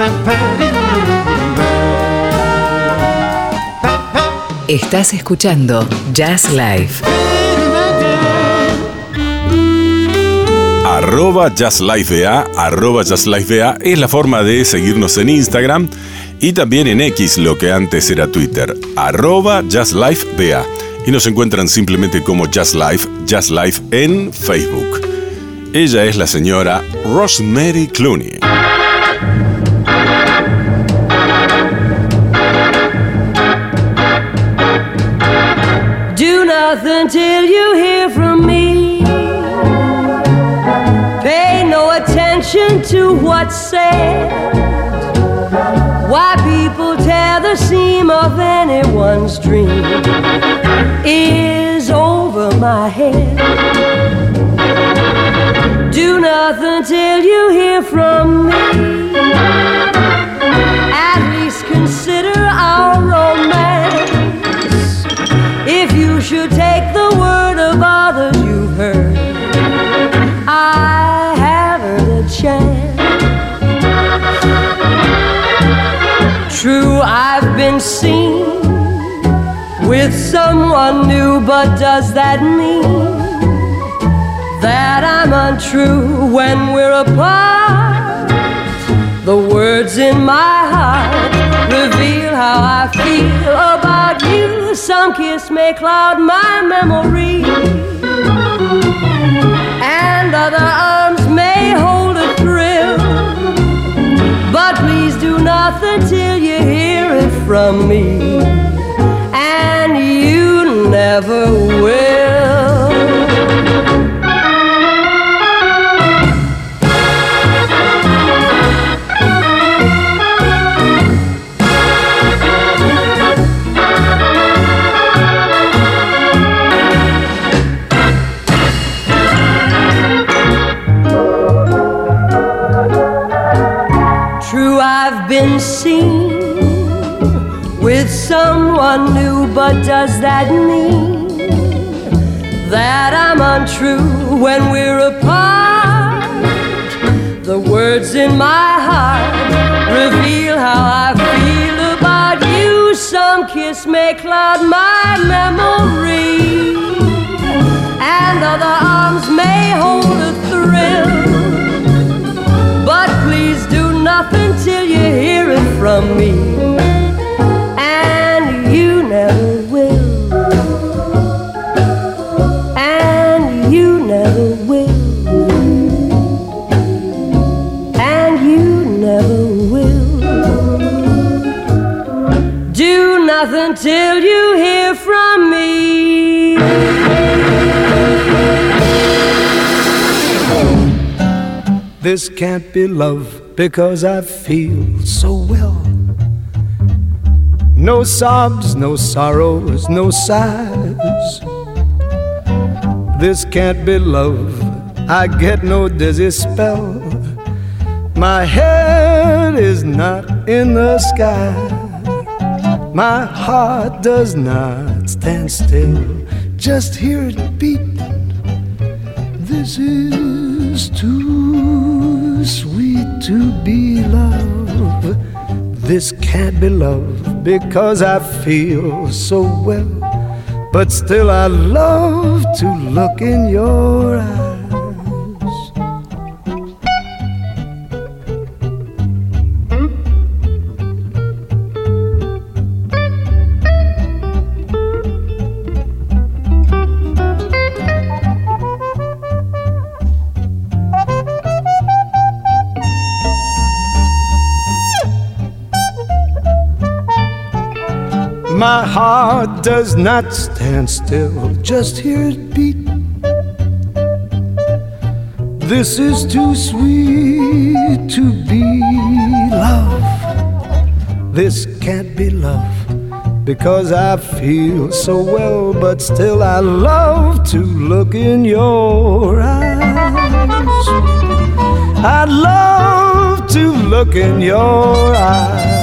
Estás escuchando Jazz Live. @JazzLiveBA, @JazzLiveBA es la forma de seguirnos en Instagram y también en X, lo que antes era Twitter, @JazzLiveBA. Y nos encuentran simplemente como Jazz Live en Facebook. Ella es la señora Rosemary Clooney. Do nothing till you hear from me. Pay no attention to what's said. Why people tear the seam of anyone's dream is over my head. Do nothing till you hear from me. At least consider our romance. If you should take the word of others you've heard, I haven't a chance. True, I've been seen with someone new, but does that mean that I'm untrue when we're apart? The words in my heart reveal how I feel about you. Some kiss may cloud my memory, and other arms may hold a thrill. But please do nothing till you hear it from me, and you never will. Been seen with someone new, but does that mean that I'm untrue when we're apart? The words in my heart reveal how I feel about you. Some kiss may cloud my memory, and other arms may hold a thrill. But please do nothing till you hear it from me, and you never will, and you never will, and you never will. Do nothing till you hear from me. This can't be love, because I feel so well. No sobs, no sorrows, no sighs. This can't be love, I get no dizzy spell. My head is not in the sky. My heart does not stand still. Just hear it beat. This is too sweet to be love. This can't be love, because I feel so well. But still I love to look in your eyes. My heart does not stand still, just hear it beat. This is too sweet to be love. This can't be love, because I feel so well. But still I love to look in your eyes. I love to look in your eyes.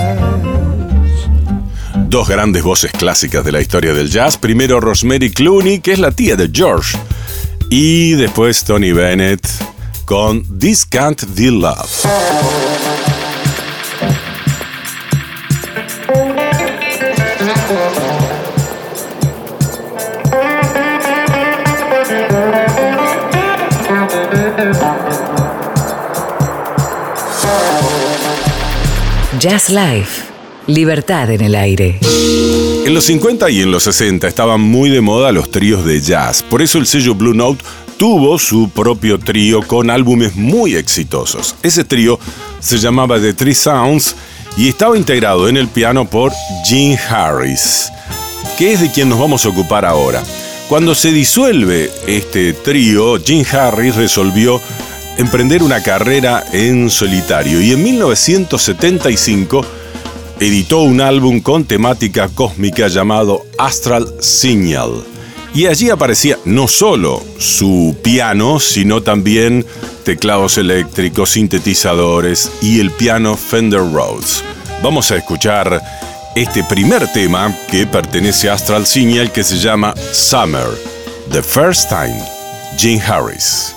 Dos grandes voces clásicas de la historia del jazz. Primero Rosemary Clooney, que es la tía de George. Y después Tony Bennett con This Can't Be Love. Jazz Life. Libertad en el aire. En los 50 y en los 60 estaban muy de moda los tríos de jazz. Por eso el sello Blue Note tuvo su propio trío con álbumes muy exitosos. Ese trío se llamaba The Three Sounds y estaba integrado en el piano por Gene Harris, que es de quien nos vamos a ocupar ahora. Cuando se disuelve este trío, Gene Harris resolvió emprender una carrera en solitario y en 1975 editó un álbum con temática cósmica llamado Astral Signal. Y allí aparecía no solo su piano, sino también teclados eléctricos, sintetizadores y el piano Fender Rhodes. Vamos a escuchar este primer tema que pertenece a Astral Signal, que se llama Summer, The First Time, Gene Harris.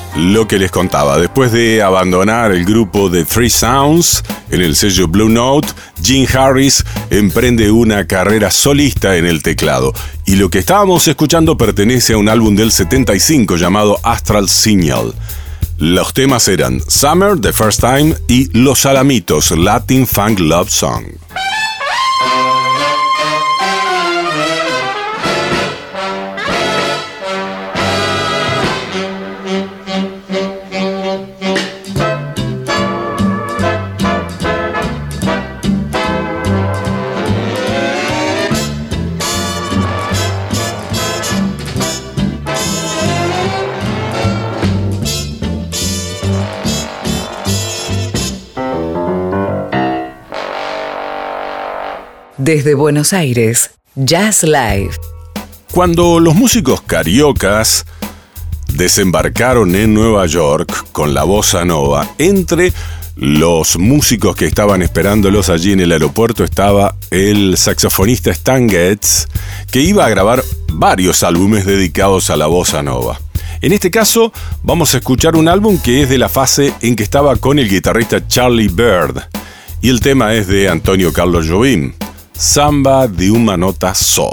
Lo que les contaba, después de abandonar el grupo de Three Sounds en el sello Blue Note, Jim Harris emprende una carrera solista en el teclado. Y lo que estábamos escuchando pertenece a un álbum del 75 llamado Astral Signal. Los temas eran Summer, The First Time y Los Alamitos, Latin Funk Love Song. Desde Buenos Aires, Jazz Live. Cuando los músicos cariocas desembarcaron en Nueva York con la bossa nova, entre los músicos que estaban esperándolos allí en el aeropuerto estaba el saxofonista Stan Getz, que iba a grabar varios álbumes dedicados a la bossa nova. En este caso, vamos a escuchar un álbum que es de la fase en que estaba con el guitarrista Charlie Byrd, y el tema es de Antonio Carlos Jobim, Samba de una nota só.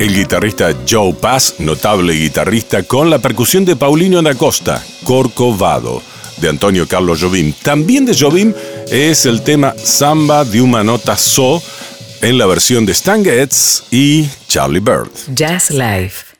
El guitarrista Joe Pass, notable guitarrista, con la percusión de Paulinho da Costa, Corcovado, de Antonio Carlos Jobim. También de Jobim es el tema Samba de una nota so, en la versión de Stan Getz y Charlie Bird. Jazz Life.